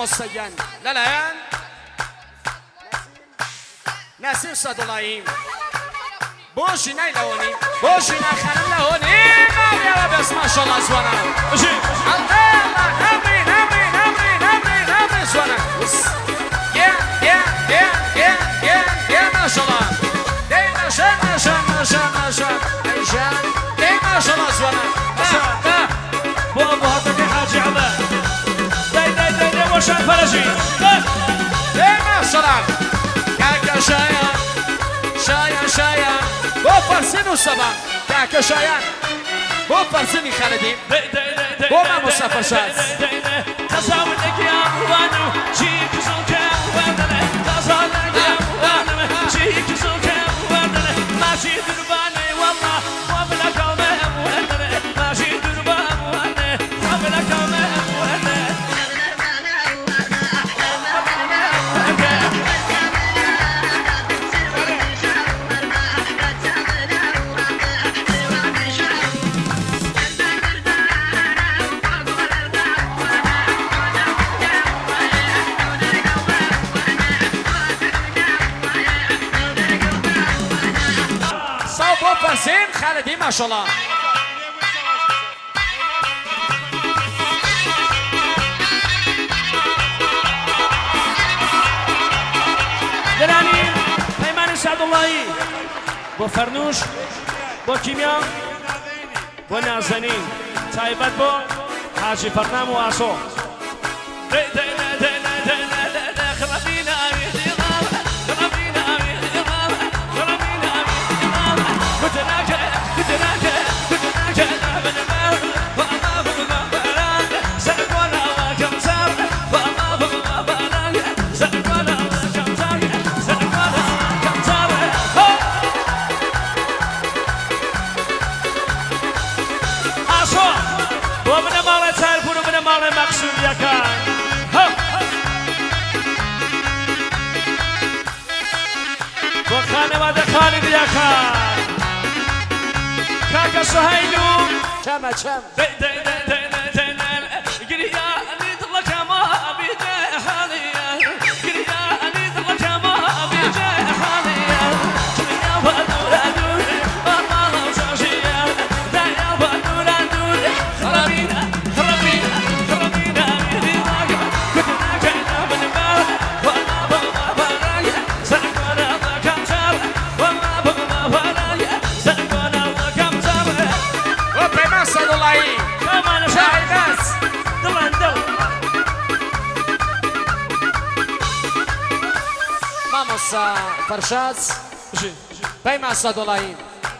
مستجن للآن نسيم صدولاییم بوشی نه لونی بوشی نه خانم لونی ما بیا بس ماشاءالله زوانا نمری زوانا یا ماشاءالله دی ماشا ایشان دی ماشاءالله زوانا بو ابو هاتفی حاجی عبا دی ماشاء فرجی دی ماشاءالله کاکا شایا بو فرسین و سبا کاکا شایا بو فرسینی خالدیم بو ما مسافر شاد خزاونك يا وانو جيك زوك وانو خزاونك يا وانو جيك زوك وانو ماشي درباني والله قبل كوم وانو ماشي درباني قبل كوم وانو فرسین خالدی ماشاءالله درانی پیمان سعداللهی با فرنوش با کیمیا با نازنین تایبت با حاجی فرنام و آسو خانواده خالد یکان کاکا سهیلو چم گریانی دلک ما بیجه حالیا گریانی دلک ما بیجه حالیا دنیا و دور بابا شاشیا دنیا و دور خرابینا میراج کدنا کنا من بال والله بابا سنگونا کم شر والله بابا سنگونا کم شر و پیمان صدولایی شاهدست ماموس فرشاد پیمان صدولایی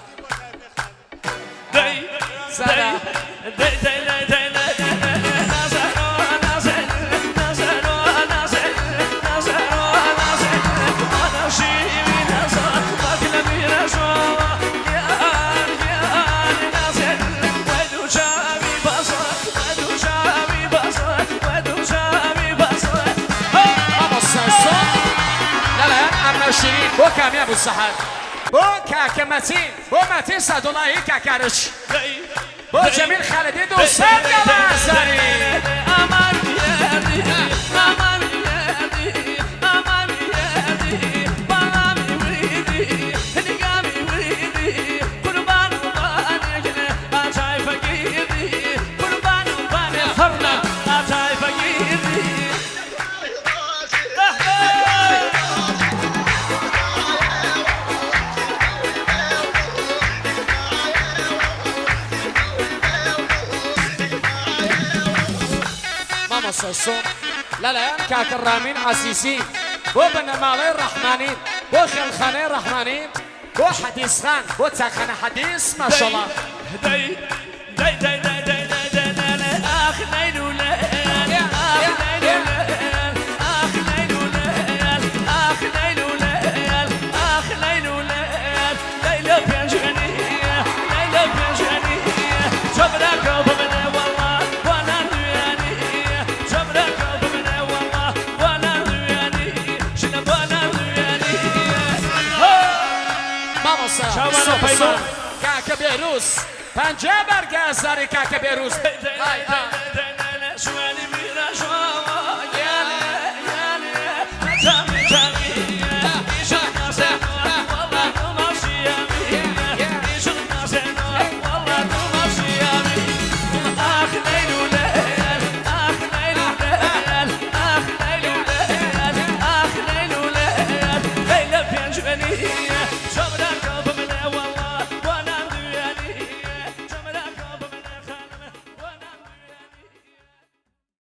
شیرین بو کامیاب السحر بو کاکا متین بو متین صدولایی کاکارش بو جمیل خالدی دوستان گلازاری امان یادی امان یادی امان یادی بامی وریدی نگامی وریدی قربان بانیک آتای فقیری قربان بانیک هرنا آتای فقیری مصصون لا كاك الرامين عسيسين بو بنمالي الرحمانين بو خلخاني الرحمانين بو حديث خان بو تاخاني حديث ما شاء الله داي اخ ليلو كاكا بيروس پنجه برگه از داری کاکا بیروز